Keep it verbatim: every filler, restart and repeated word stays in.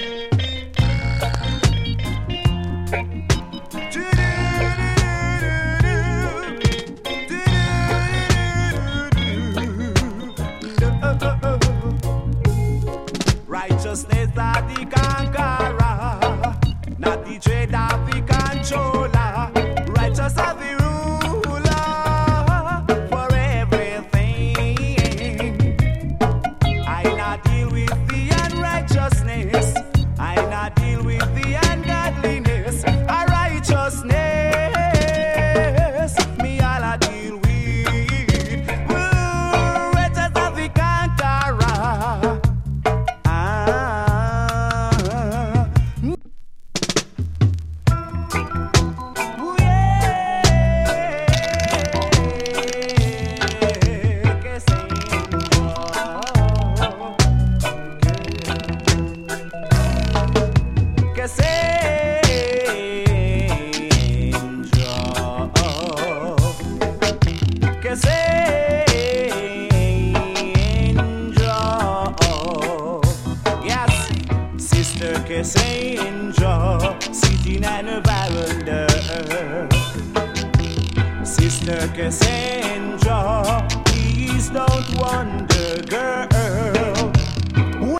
Righteousness are the conqueror, not the trade of the controller. Righteous are the ruler for everything. I not deal with the unrighteousness, I not deal with the ungodliness. A righteousness, me all I deal with. Ooh, righteous are the conqueror. Sitting at a veranda, Sister Cassandra, please don't wonder, girl.